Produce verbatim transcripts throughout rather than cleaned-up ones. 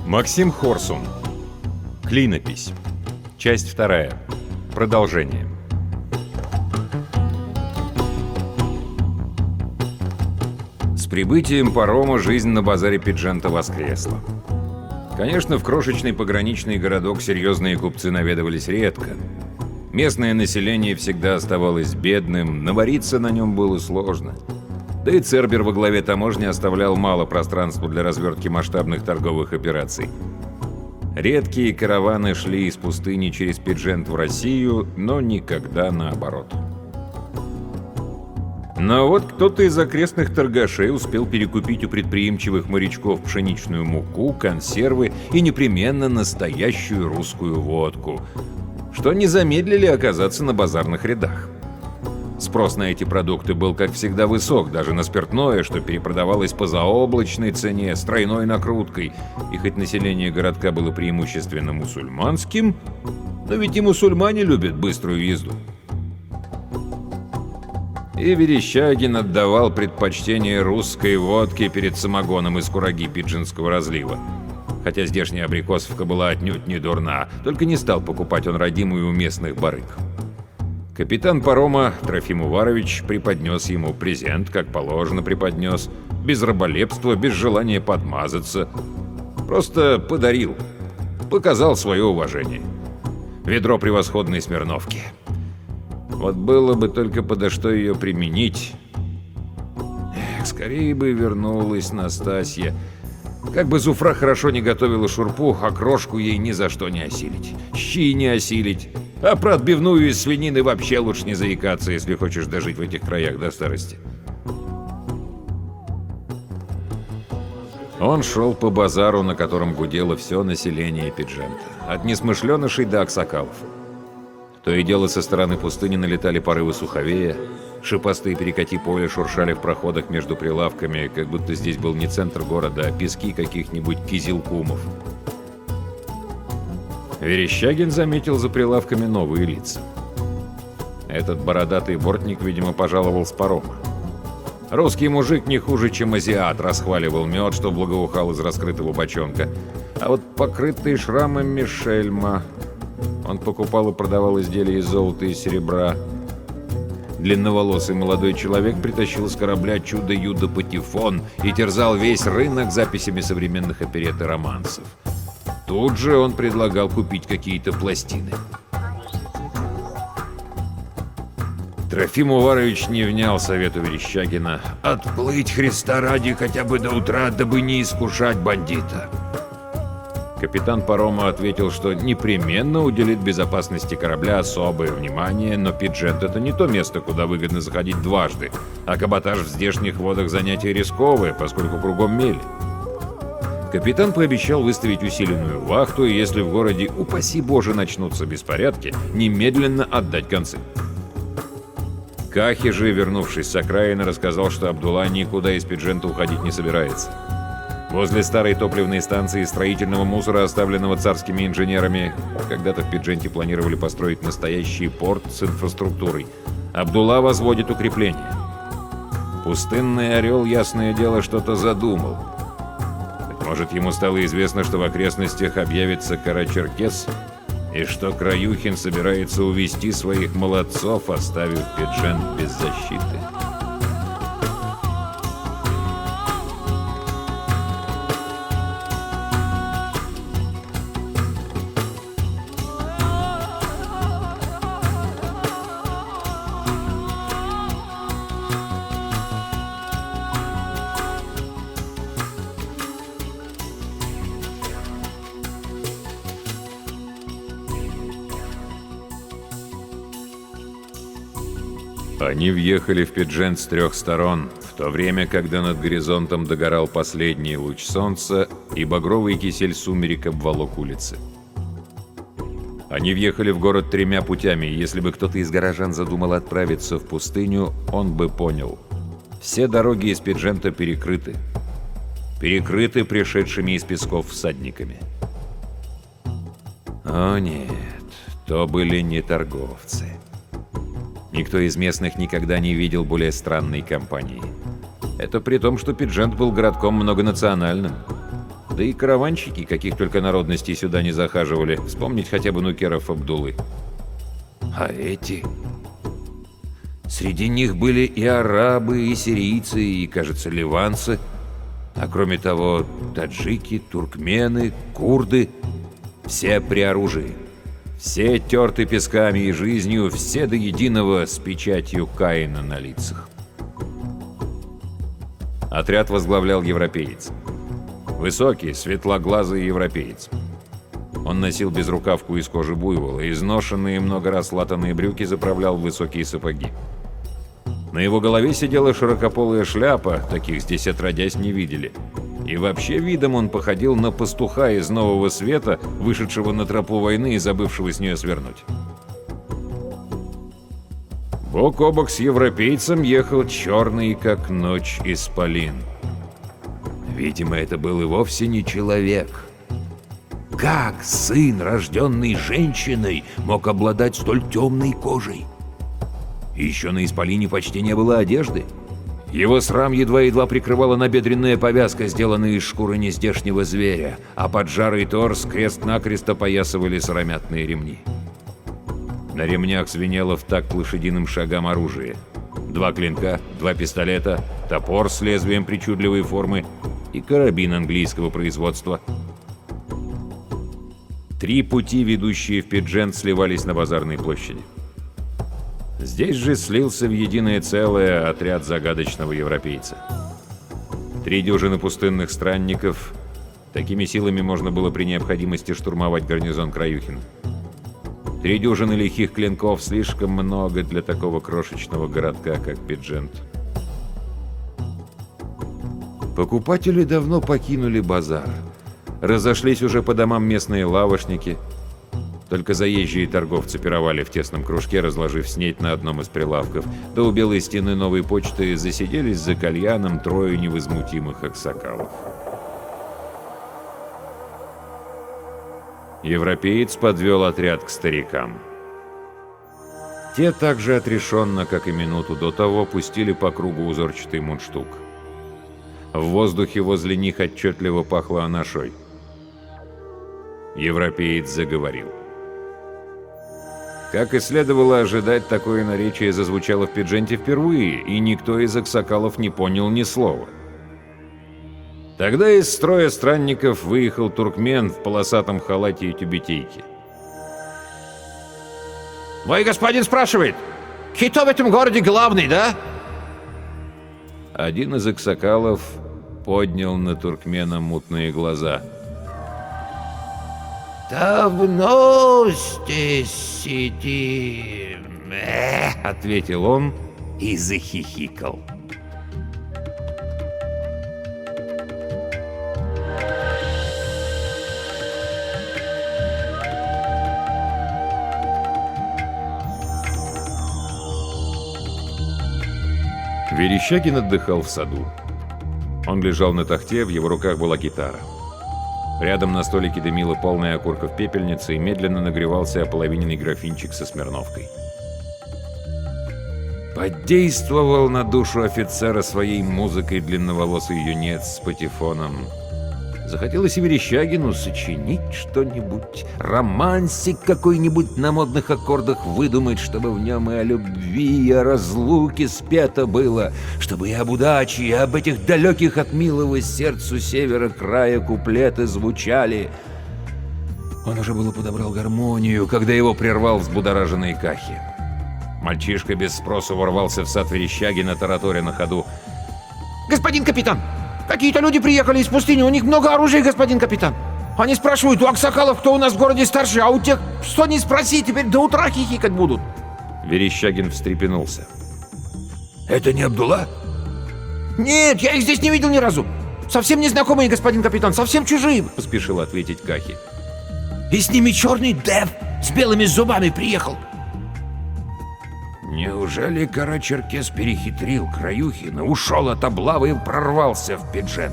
Максим Хорсун. Клинопись. Часть вторая. Продолжение. С прибытием парома жизнь на базаре Пиджента воскресла. Конечно, в крошечный пограничный городок серьезные купцы наведывались редко. Местное население всегда оставалось бедным, навариться на нем было сложно. Да и Цербер во главе таможни оставлял мало пространства для развертки масштабных торговых операций. Редкие караваны шли из пустыни через Пиджент в Россию, но никогда наоборот. Но вот кто-то из окрестных торгашей успел перекупить у предприимчивых морячков пшеничную муку, консервы и непременно настоящую русскую водку, что не замедлили оказаться на базарных рядах. Спрос на эти продукты был, как всегда, высок, даже на спиртное, что перепродавалось по заоблачной цене, с тройной накруткой. И хоть население городка было преимущественно мусульманским, но ведь и мусульмане любят быструю езду. И Верещагин отдавал предпочтение русской водке перед самогоном из кураги Пиджинского разлива. Хотя здешняя абрикосовка была отнюдь не дурна, только не стал покупать он родимую у местных барыг. Капитан парома Трофим Уварович преподнес ему презент, как положено преподнес, без раболепства, без желания подмазаться. Просто подарил, показал свое уважение. Ведро превосходной Смирновки. Вот было бы только подо что ее применить. Эх, скорее бы вернулась Настасья. Как бы Зуфра хорошо не готовила шурпу, а крошку ей ни за что не осилить. Щи не осилить. А про отбивную из свинины вообще лучше не заикаться, если хочешь дожить в этих краях до старости. Он шел по базару, на котором гудело все население Пиджента. От несмышленышей до аксакалов. То и дело со стороны пустыни налетали порывы суховея. Шипастые перекати поля шуршали в проходах между прилавками, как будто здесь был не центр города, а пески каких-нибудь кизилкумов. Верещагин заметил за прилавками новые лица. Этот бородатый бортник, видимо, пожаловал с парома. Русский мужик не хуже, чем азиат, расхваливал мед, что благоухал из раскрытого бочонка. А вот покрытый шрамами шельма. Он покупал и продавал изделия из золота и серебра. Длинноволосый молодой человек притащил с корабля чудо-юдо патефон и терзал весь рынок записями современных оперет и романсов. Тут же он предлагал купить какие-то пластины. Трофим Уварович не внял совету Верещагина отплыть Христа ради хотя бы до утра, дабы не искушать бандита. Капитан парома ответил, что непременно уделит безопасности корабля особое внимание, но Пиджент — это не то место, куда выгодно заходить дважды, а каботаж в здешних водах занятие рисковое, поскольку кругом мели. Капитан пообещал выставить усиленную вахту, и если в городе, упаси боже, начнутся беспорядки, немедленно отдать концы. Кахи же, вернувшись с окраины, рассказал, что Абдулла никуда из Пиджента уходить не собирается. Возле старой топливной станции строительного мусора, оставленного царскими инженерами, когда-то в Пидженте планировали построить настоящий порт с инфраструктурой, Абдулла возводит укрепления. Пустынный орел, ясное дело, что-то задумал. Может, ему стало известно, что в окрестностях объявится Карачеркес, и что Краюхин собирается увести своих молодцов, оставив Пиджент без защиты. Они въехали в Пиджент с трех сторон, в то время, когда над горизонтом догорал последний луч солнца, и багровый кисель сумерек обволок улицы. Они въехали в город тремя путями, и если бы кто-то из горожан задумал отправиться в пустыню, он бы понял. Все дороги из Пиджента перекрыты. Перекрыты пришедшими из песков всадниками. О нет, то были не торговцы. Никто из местных никогда не видел более странной компании. Это при том, что Пиджент был городком многонациональным. Да и караванщики, каких только народностей сюда не захаживали. Вспомнить хотя бы нукеров Абдулы. А эти... Среди них были и арабы, и сирийцы, и, кажется, ливанцы. А кроме того, таджики, туркмены, курды. Все при оружии. Все терты песками и жизнью, все до единого с печатью Каина на лицах. Отряд возглавлял европеец. Высокий, светлоглазый европеец. Он носил безрукавку из кожи буйвола, изношенные много раз латанные брюки заправлял в высокие сапоги. На его голове сидела широкополая шляпа, таких здесь отродясь не видели. И вообще видом он походил на пастуха из Нового Света, вышедшего на тропу войны и забывшего с нее свернуть. Бок о бок с европейцем ехал черный, как ночь, исполин. Видимо, это был и вовсе не человек. Как сын, рожденный женщиной, мог обладать столь темной кожей? И еще на исполине почти не было одежды. Его срам едва-едва прикрывала набедренная повязка, сделанная из шкуры нездешнего зверя, а поджарый торс крест-накрест опоясывали сыромятные ремни. На ремнях звенело в такт лошадиным шагам оружие. Два клинка, два пистолета, топор с лезвием причудливой формы и карабин английского производства. Три пути, ведущие в Пиджент, сливались на базарной площади. Здесь же слился в единое целое отряд загадочного европейца. Три дюжины пустынных странников. Такими силами можно было при необходимости штурмовать гарнизон Краюхина. Три дюжины лихих клинков слишком много для такого крошечного городка, как Пиджент. Покупатели давно покинули базар. Разошлись уже по домам местные лавочники. Только заезжие торговцы пировали в тесном кружке, разложив снеть на одном из прилавков. Да у белой стены новой почты засиделись за кальяном трое невозмутимых аксакалов. Европеец подвел отряд к старикам. Те так же отрешенно, как и минуту до того, пустили по кругу узорчатый мундштук. В воздухе возле них отчетливо пахло анашой. Европеец заговорил. Как и следовало ожидать, такое наречие зазвучало в Пидженте впервые, и никто из аксакалов не понял ни слова. Тогда из строя странников выехал туркмен в полосатом халате и тюбетейке. «Мой господин спрашивает, кто в этом городе главный, да?» Один из аксакалов поднял на туркмена мутные глаза. «Давно здесь сидим», — ответил он и захихикал. Верещагин отдыхал в саду. Он лежал на тахте, в его руках была гитара. Рядом на столике дымила полная окурков пепельница и медленно нагревался ополовиненный графинчик со смирновкой. Подействовал на душу офицера своей музыкой длинноволосый юнец с патефоном. Захотелось и Верещагину сочинить что-нибудь, романсик какой-нибудь на модных аккордах выдумать, чтобы в нем и о любви, и о разлуке спето было, чтобы и об удаче, и об этих далеких от милого сердцу севера края куплеты звучали. Он уже было подобрал гармонию, когда его прервал взбудораженный Кахи. Мальчишка без спросу ворвался в сад Верещагина, тараторя на ходу. «Господин капитан, какие-то люди приехали из пустыни, у них много оружия, господин капитан. Они спрашивают у аксакалов, кто у нас в городе старший, а у тех, что не спроси, теперь до утра хихикать будут». Верещагин встрепенулся. «Это не Абдулла?» «Нет, я их здесь не видел ни разу. Совсем незнакомые, господин капитан, совсем чужие», — поспешил ответить Кахи. «И с ними черный Дев с белыми зубами приехал». Неужели Карачеркес перехитрил Краюхина, ушел от облавы и прорвался в Пиджент?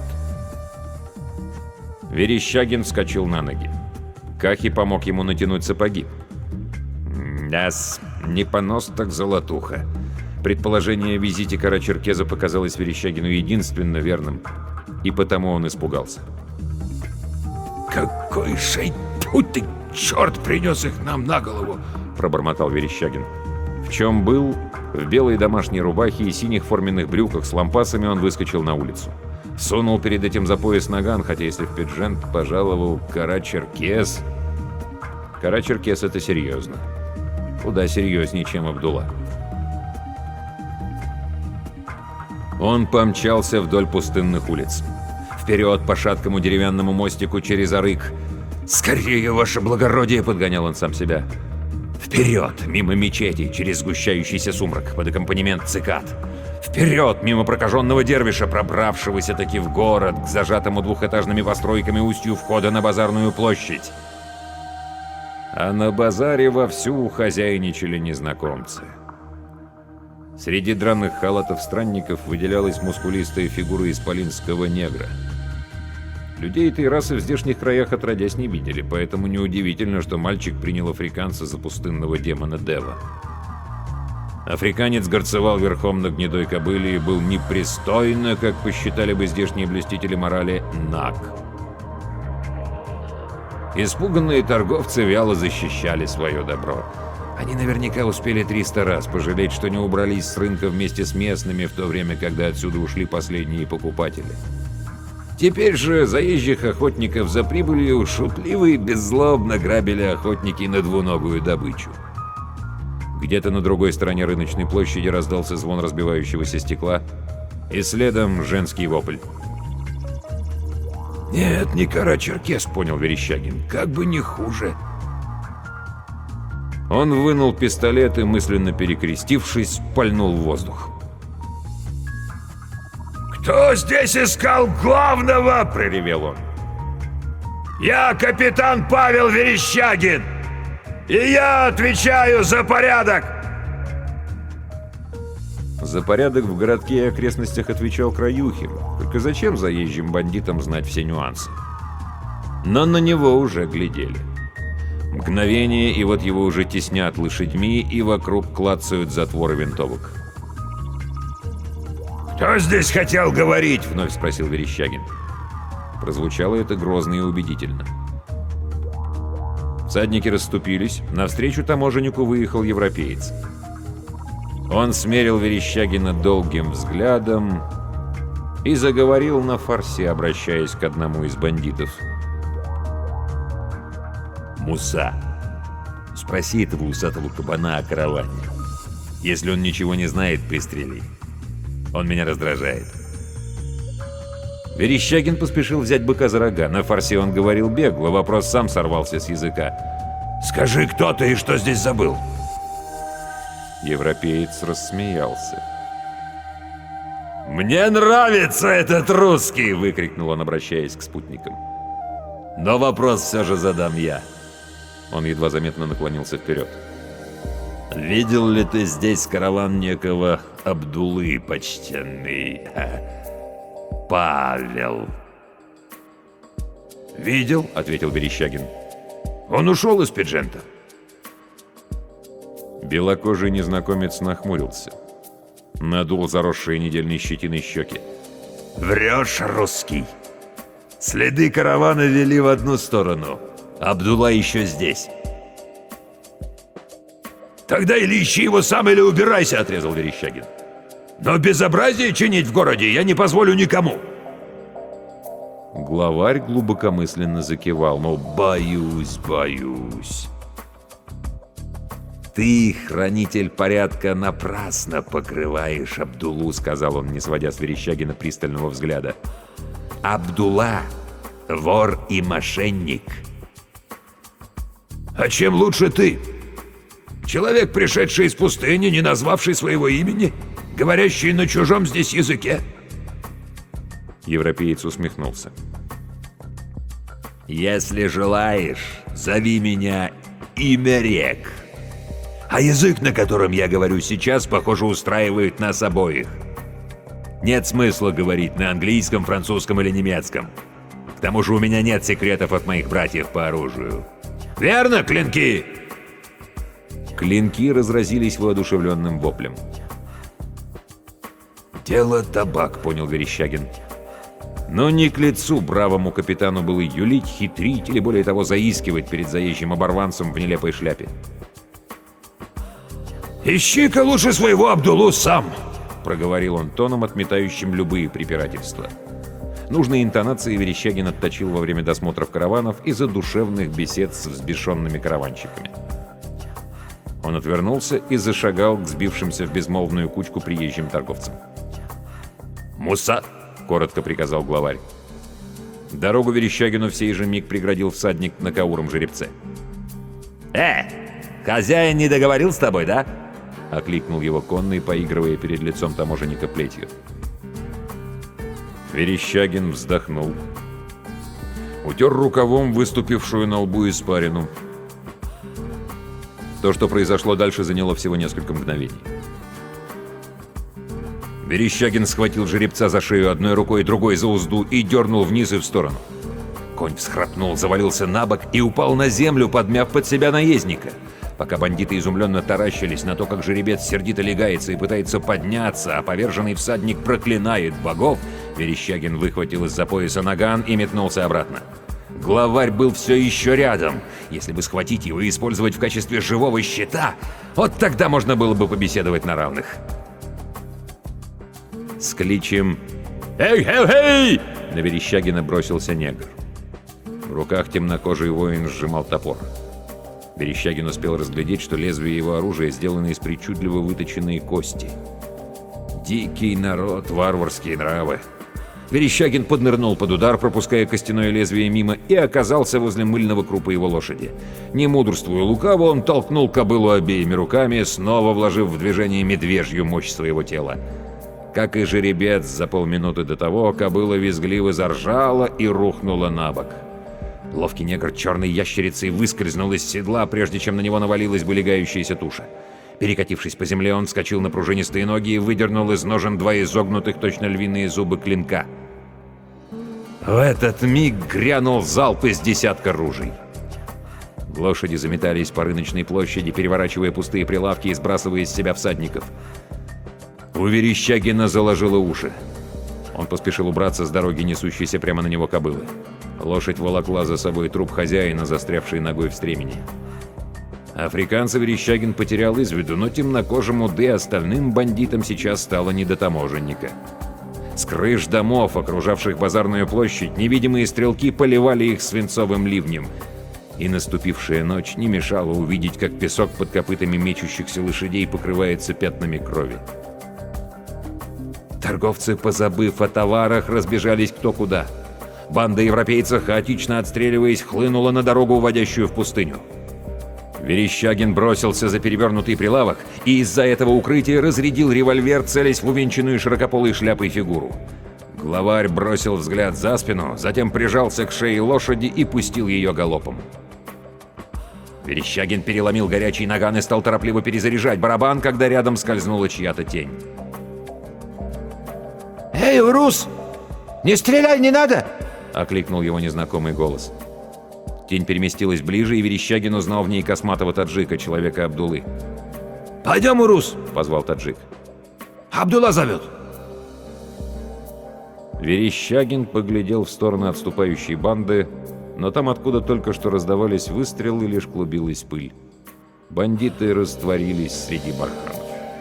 Верещагин вскочил на ноги. Кахи помог ему натянуть сапоги. Да-с, не понос, так золотуха. Предположение о визите Карачеркеза показалось Верещагину единственно верным, и потому он испугался. Какой шейпуть ты, черт, принес их нам на голову! Пробормотал Верещагин. В чем был, в белой домашней рубахе и синих форменных брюках с лампасами он выскочил на улицу. Сунул перед этим за пояс наган, хотя если в Пиджент пожаловал Кара-Черкес... Кара-Черкес — это серьезно. Куда серьезнее, чем Абдулла. Он помчался вдоль пустынных улиц. Вперед по шаткому деревянному мостику через Арык. «Скорее, ваше благородие!» — подгонял он сам себя. Вперед, мимо мечети, через сгущающийся сумрак, под аккомпанемент цикад. Вперед, мимо прокаженного дервиша, пробравшегося таки в город, к зажатому двухэтажными постройками устью входа на базарную площадь. А на базаре вовсю хозяйничали незнакомцы. Среди драных халатов странников выделялась мускулистая фигура исполинского негра. Людей этой расы в здешних краях отродясь не видели, поэтому неудивительно, что мальчик принял африканца за пустынного демона Дева. Африканец горцевал верхом на гнедой кобыле и был непристойно, как посчитали бы здешние блюстители морали, наг. Испуганные торговцы вяло защищали свое добро. Они наверняка успели триста раз пожалеть, что не убрались с рынка вместе с местными, в то время, когда отсюда ушли последние покупатели. Теперь же заезжих охотников за прибылью шутливо и беззлобно грабили охотники на двуногую добычу. Где-то на другой стороне рыночной площади раздался звон разбивающегося стекла, и следом женский вопль. «Нет, не Кара-Черкес», — понял Верещагин, — «как бы не хуже». Он вынул пистолет и, мысленно перекрестившись, пальнул в воздух. «Кто здесь искал главного?» — проревел он. «Я капитан Павел Верещагин, и я отвечаю за порядок!» За порядок в городке и окрестностях отвечал Краюхин. Только зачем заезжим бандитам знать все нюансы? Но на него уже глядели. Мгновение, и вот его уже теснят лошадьми, и вокруг клацают затворы винтовок. «Кто здесь хотел говорить?» — вновь спросил Верещагин. Прозвучало это грозно и убедительно. Всадники расступились. Навстречу таможеннику выехал европеец. Он смерил Верещагина долгим взглядом и заговорил на фарси, обращаясь к одному из бандитов. «Муса, спроси этого усатого кабана о караване. Если он ничего не знает, пристрели. Он меня раздражает». Верещагин поспешил взять быка за рога. На фарси он говорил бегло, вопрос сам сорвался с языка. «Скажи, кто ты и что здесь забыл?» Европеец рассмеялся. «Мне нравится этот русский!» — выкрикнул он, обращаясь к спутникам. «Но вопрос все же задам я». Он едва заметно наклонился вперед. «Видел ли ты здесь караван некого Абдуллы, почтенный Павел?» «Видел», — ответил Верещагин. «Он ушел из Пиджента». Белокожий незнакомец нахмурился. Надул заросшие недельной щетиной щеки. «Врешь, русский. Следы каравана вели в одну сторону. Абдулла еще здесь». «Тогда или ищи его сам, или убирайся», — отрезал Верещагин. «Но безобразие чинить в городе я не позволю никому». Главарь глубокомысленно закивал, мол, «Боюсь, боюсь». «Ты, хранитель порядка, напрасно покрываешь Абдуллу», — сказал он, не сводя с Верещагина пристального взгляда. «Абдулла — вор и мошенник». «А чем лучше ты? Человек, пришедший из пустыни, не назвавший своего имени, говорящий на чужом здесь языке». Европеец усмехнулся. «Если желаешь, зови меня Имерек. А язык, на котором я говорю сейчас, похоже, устраивает нас обоих. Нет смысла говорить на английском, французском или немецком. К тому же у меня нет секретов от моих братьев по оружию. Верно, клинки?» Клинки разразились воодушевленным воплем. «Дело табак», — понял Верещагин. Но не к лицу бравому капитану было юлить, хитрить или, более того, заискивать перед заезжим оборванцем в нелепой шляпе. «Ищи-ка лучше своего Абдулу сам!» — проговорил он тоном, отметающим любые препирательства. Нужные интонации Верещагин отточил во время досмотров караванов и задушевных бесед с взбешенными караванщиками. Он отвернулся и зашагал к сбившимся в безмолвную кучку приезжим торговцам. «Муса!» — коротко приказал главарь. Дорогу Верещагину в сей же миг преградил всадник на кауром жеребце. «Э, хозяин не договорил с тобой, да?» — окликнул его конный, поигрывая перед лицом таможенника плетью. Верещагин вздохнул. Утер рукавом выступившую на лбу испарину. То, что произошло дальше, заняло всего несколько мгновений. Верещагин схватил жеребца за шею одной рукой, другой за узду и дернул вниз и в сторону. Конь всхрапнул, завалился на бок и упал на землю, подмяв под себя наездника. Пока бандиты изумленно таращились на то, как жеребец сердито легается и пытается подняться, а поверженный всадник проклинает богов, Верещагин выхватил из-за пояса наган и метнулся обратно. Главарь был все еще рядом. Если бы схватить его и использовать в качестве живого щита, вот тогда можно было бы побеседовать на равных. С кличем «Эй, эй, эй!» на Верещагина бросился негр. В руках темнокожий воин сжимал топор. Верещагин успел разглядеть, что лезвие его оружия сделано из причудливо выточенной кости. Дикий народ, варварские нравы. Верещагин поднырнул под удар, пропуская костяное лезвие мимо, и оказался возле мыльного крупа его лошади. Не мудрствуя лукаво, он толкнул кобылу обеими руками, снова вложив в движение медвежью мощь своего тела. Как и жеребец, за полминуты до того кобыла визгливо заржала и рухнула на бок. Ловкий негр черной ящерицей выскользнул из седла, прежде чем на него навалилась бы легающаяся туша. Перекатившись по земле, он вскочил на пружинистые ноги и выдернул из ножен два изогнутых, точно львиные зубы клинка. В этот миг грянул залп из десятка ружей. Лошади заметались по рыночной площади, переворачивая пустые прилавки и сбрасывая из себя всадников. У Верещагина заложило уши. Он поспешил убраться с дороги, несущейся прямо на него кобылы. Лошадь волокла за собой труп хозяина, застрявший ногой в стремени. Африканца Верещагин потерял из виду, но темнокожему, да и остальным бандитам сейчас стало не до таможенника. С крыш домов, окружавших базарную площадь, невидимые стрелки поливали их свинцовым ливнем. И наступившая ночь не мешала увидеть, как песок под копытами мечущихся лошадей покрывается пятнами крови. Торговцы, позабыв о товарах, разбежались кто куда. Банда европейцев, хаотично отстреливаясь, хлынула на дорогу, уводящую в пустыню. Верещагин бросился за перевернутый прилавок и из-за этого укрытия разрядил револьвер, целясь в увенчанную широкополой шляпой фигуру. Главарь бросил взгляд за спину, затем прижался к шее лошади и пустил ее галопом. Верещагин переломил горячий наган и стал торопливо перезаряжать барабан, когда рядом скользнула чья-то тень. «Эй, Урус! Не стреляй, не надо!» — окликнул его незнакомый голос. Тень переместилась ближе, и Верещагин узнал в ней косматого таджика, человека Абдулы. «Пойдем, Урус!» — позвал таджик. «Абдулла зовет!» Верещагин поглядел в сторону отступающей банды, но там, откуда только что раздавались выстрелы, лишь клубилась пыль. Бандиты растворились среди барханов.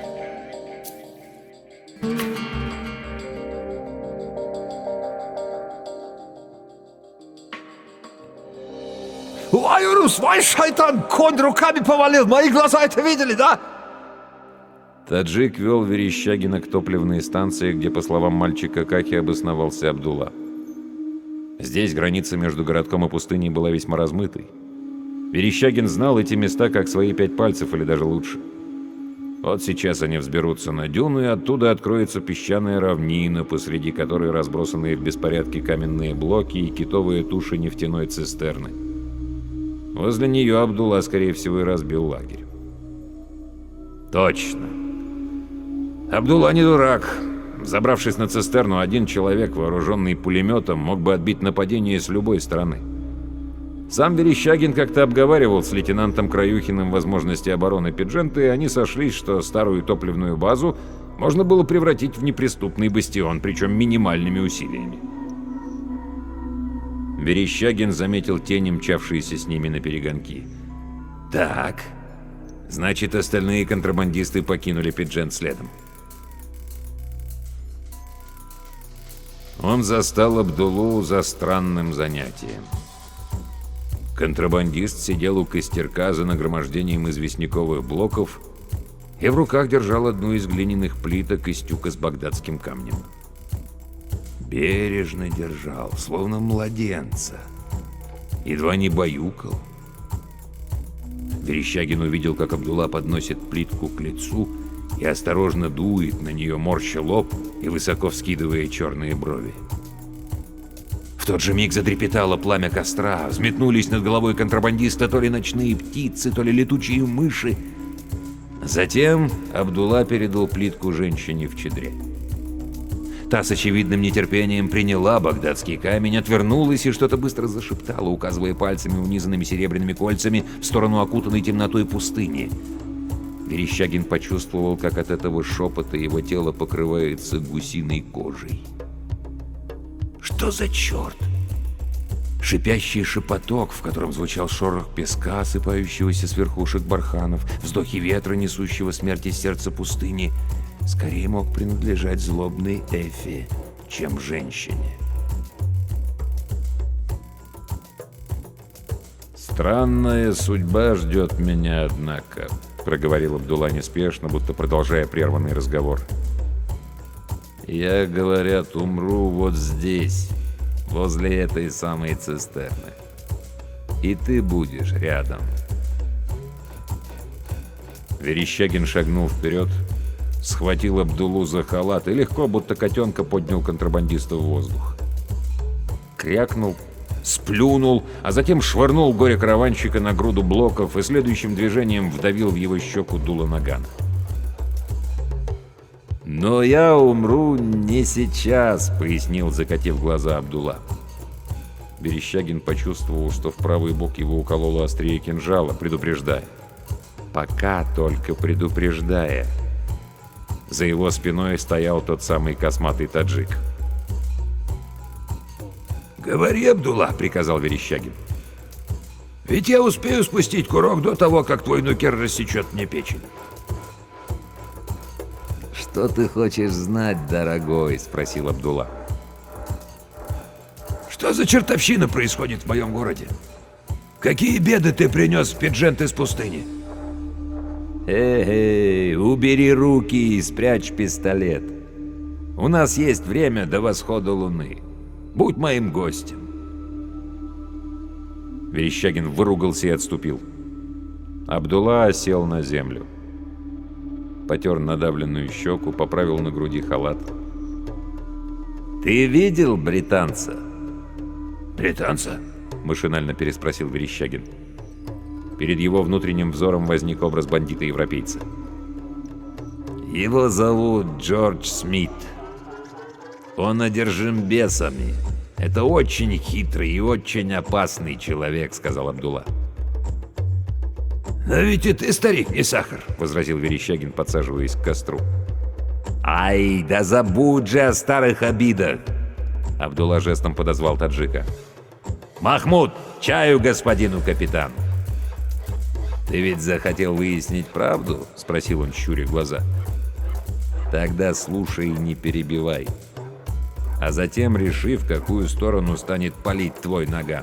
«Ой, Урус, вай, шайтан! Конь руками повалил! Мои глаза это видели, да?» Таджик вел Верещагина к топливной станции, где, по словам мальчика Кахи, обосновался Абдулла. Здесь граница между городком и пустыней была весьма размытой. Верещагин знал эти места как свои пять пальцев или даже лучше. Вот сейчас они взберутся на дюну, и оттуда откроется песчаная равнина, посреди которой разбросанные в беспорядке каменные блоки и китовые туши нефтяной цистерны. Возле нее Абдулла, скорее всего, и разбил лагерь. Точно. Абдулла не дурак. Забравшись на цистерну, один человек, вооруженный пулеметом, мог бы отбить нападение с любой стороны. Сам Верещагин как-то обговаривал с лейтенантом Краюхиным возможности обороны Пиджента, и они сошлись, что старую топливную базу можно было превратить в неприступный бастион, причем минимальными усилиями. Верещагин заметил тени, мчавшиеся с ними наперегонки. «Так, значит, остальные контрабандисты покинули Пиджент следом». Он застал Абдулу за странным занятием. Контрабандист сидел у костерка за нагромождением известняковых блоков и в руках держал одну из глиняных плиток из тюка с багдадским камнем. Бережно держал, словно младенца. Едва не баюкал. Верещагин увидел, как Абдулла подносит плитку к лицу и осторожно дует на нее, морща лоб и высоко вскидывая черные брови. В тот же миг затрепетало пламя костра, взметнулись над головой контрабандиста то ли ночные птицы, то ли летучие мыши. Затем Абдулла передал плитку женщине в чедре. Та с очевидным нетерпением приняла багдадский камень, отвернулась и что-то быстро зашептала, указывая пальцами, унизанными серебряными кольцами, в сторону окутанной темнотой пустыни. Верещагин почувствовал, как от этого шепота его тело покрывается гусиной кожей. Что за черт? Шипящий шепоток, в котором звучал шорох песка, осыпающегося с верхушек барханов, вздохи ветра, несущего смерть из сердца пустыни, скорее мог принадлежать злобной Эфе, чем женщине. «Странная судьба ждет меня, однако», — проговорил Абдулла неспешно, будто продолжая прерванный разговор. «Я, говорят, умру вот здесь, возле этой самой цистерны. И ты будешь рядом». Верещагин шагнул вперед, схватил Абдуллу за халат и легко, будто котенка, поднял контрабандиста в воздух. Крякнул, сплюнул, а затем швырнул горе-караванщика на груду блоков и следующим движением вдавил в его щеку дуло нагана. «Но я умру не сейчас», — пояснил, закатив глаза Абдулла. Верещагин почувствовал, что в правый бок его укололо острие кинжала, предупреждая. Пока только предупреждая. За его спиной стоял тот самый косматый таджик. «Говори, Абдулла», — приказал Верещагин. «Ведь я успею спустить курок до того, как твой нукер рассечет мне печень». «Что ты хочешь знать, дорогой?» — спросил Абдулла. «Что за чертовщина происходит в моем городе? Какие беды ты принес в Пиджент из пустыни?» «Эй, убери руки и спрячь пистолет. У нас есть время до восхода луны. Будь моим гостем». Верещагин выругался и отступил. Абдулла сел на землю. Потер надавленную щеку, поправил на груди халат. «Ты видел британца?» «Британца?» — машинально переспросил Верещагин. Перед его внутренним взором возник образ бандита-европейца. «Его зовут Джордж Смит. Он одержим бесами. Это очень хитрый и очень опасный человек», — сказал Абдулла. «Но ведь и ты, старик, не сахар», — возразил Верещагин, подсаживаясь к костру. «Ай, да забудь же о старых обидах!» Абдулла жестом подозвал таджика. «Махмуд, чаю господину капитану!» «Ты ведь захотел выяснить правду?» — спросил он, щуря глаза. «Тогда слушай и не перебивай. А затем реши, в какую сторону станет палить твой наган».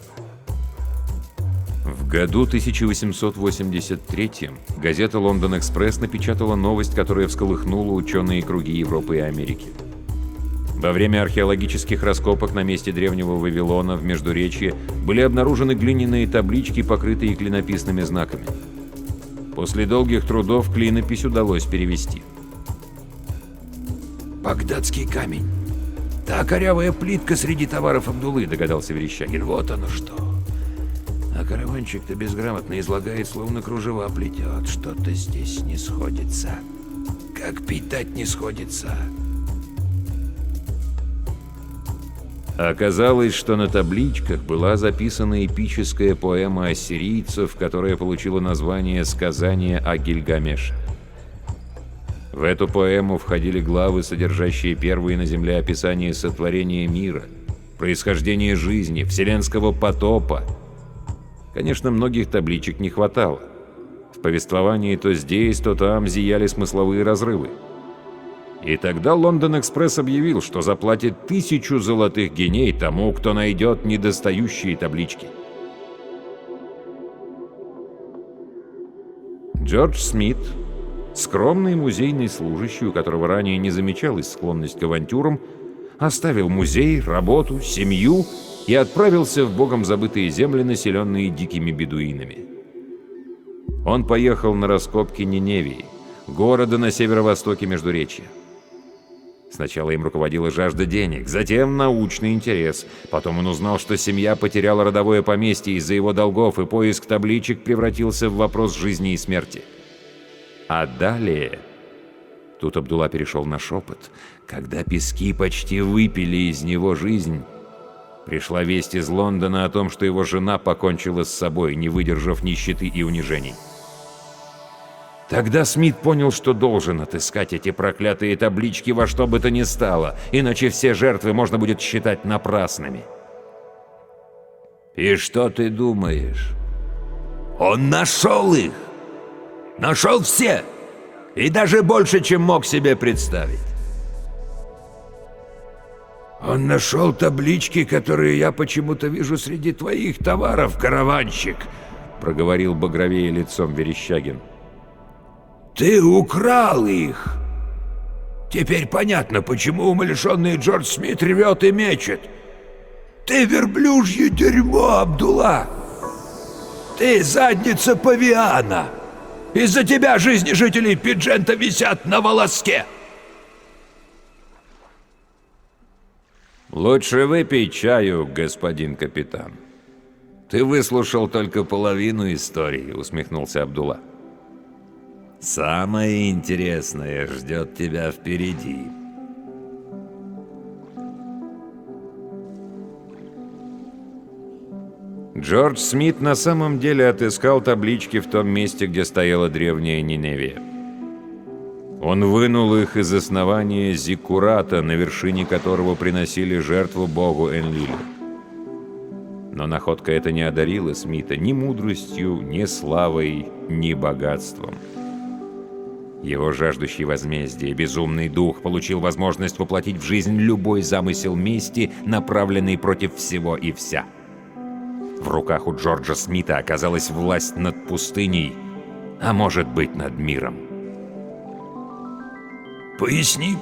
В году тысяча восемьсот восемьдесят третьем газета «Лондон Экспресс» напечатала новость, которая всколыхнула ученые круги Европы и Америки. Во время археологических раскопок на месте древнего Вавилона в Междуречье были обнаружены глиняные таблички, покрытые клинописными знаками. После долгих трудов клинопись удалось перевести. «Багдадский камень. Та корявая плитка среди товаров Абдуллы», — догадался Верещагин. «Вот оно что. А караванщик-то безграмотно излагает, словно кружева плетет. Что-то здесь не сходится. Как пить дать не сходится». Оказалось, что на табличках была записана эпическая поэма ассирийцев, которая получила название «Сказание о Гильгамеше». В эту поэму входили главы, содержащие первые на земле описания сотворения мира, происхождение жизни, вселенского потопа. Конечно, многих табличек не хватало. В повествовании то здесь, то там зияли смысловые разрывы. И тогда Лондон-экспресс объявил, что заплатит тысячу золотых геней тому, кто найдет недостающие таблички. Джордж Смит, скромный музейный служащий, у которого ранее не замечалась склонность к авантюрам, оставил музей, работу, семью и отправился в богом забытые земли, населенные дикими бедуинами. Он поехал на раскопки Ниневии, города на северо-востоке Междуречья. Сначала им руководила жажда денег, затем научный интерес. Потом он узнал, что семья потеряла родовое поместье из-за его долгов, и поиск табличек превратился в вопрос жизни и смерти. А далее... Тут Абдулла перешел на шепот. Когда пески почти выпили из него жизнь, пришла весть из Лондона о том, что его жена покончила с собой, не выдержав нищеты и унижений. Тогда Смит понял, что должен отыскать эти проклятые таблички во что бы то ни стало, иначе все жертвы можно будет считать напрасными. И что ты думаешь? Он нашел их! Нашел все! И даже больше, чем мог себе представить. Он нашел таблички, которые я почему-то вижу среди твоих товаров, караванщик, проговорил багровее лицом Верещагин. Ты украл их! Теперь понятно, почему умалишенный Джордж Смит рвет и мечет. Ты верблюжье дерьмо, Абдулла! Ты задница павиана! Из-за тебя жизни жителей Пиджента висят на волоске! Лучше выпей чаю, господин капитан. Ты выслушал только половину истории, усмехнулся Абдулла. Самое интересное ждет тебя впереди. Джордж Смит на самом деле отыскал таблички в том месте, где стояла древняя Ниневия. Он вынул их из основания зиккурата, на вершине которого приносили жертву богу Энлилю. Но находка эта не одарила Смита ни мудростью, ни славой, ни богатством. Его жаждущий возмездия безумный дух получил возможность воплотить в жизнь любой замысел мести, направленный против всего и вся. В руках у Джорджа Смита оказалась власть над пустыней, а может быть, над миром. Поясни.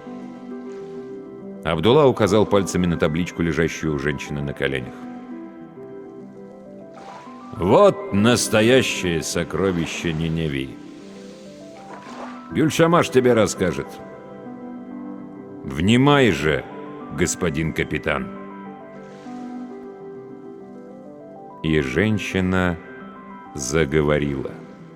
Абдулла указал пальцами на табличку, лежащую у женщины на коленях. Вот настоящее сокровище Ниневии. Гюльшамаш тебе расскажет. Внимай же, господин капитан. И женщина заговорила.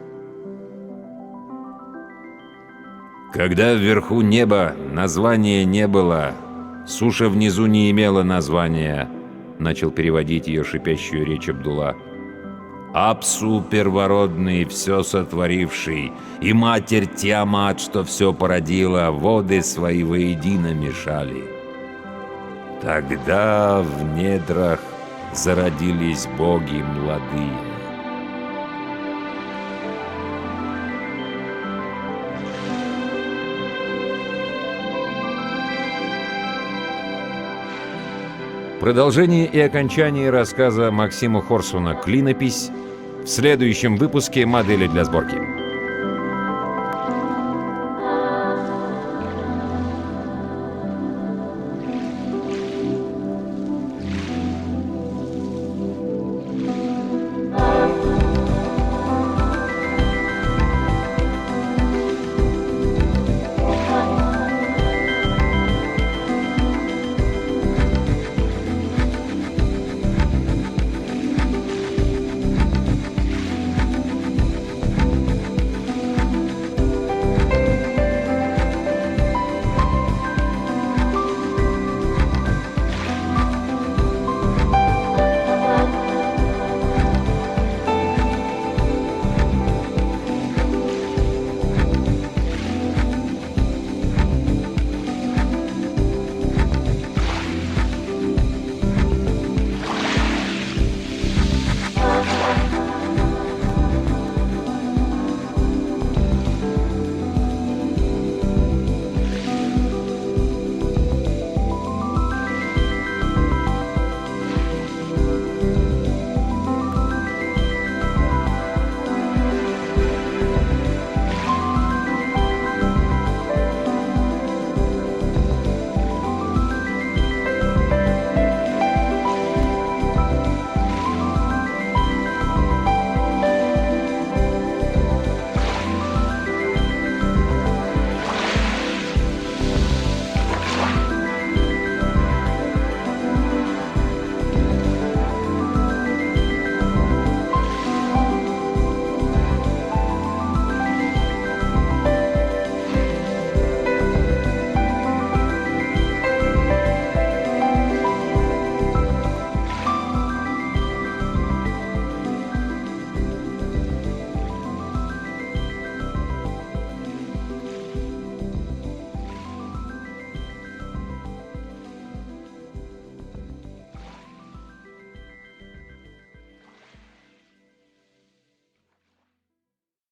Когда вверху неба названия не было, суша внизу не имела названия, начал переводить ее шипящую речь Абдулла. Апсу первородный, все сотворивший, и матерь Тиамат, что все породила, воды свои воедино мешали. Тогда в недрах зародились боги младые. Продолжение и окончание рассказа Максима Хорсуна «Клинопись» в следующем выпуске «Модели для сборки».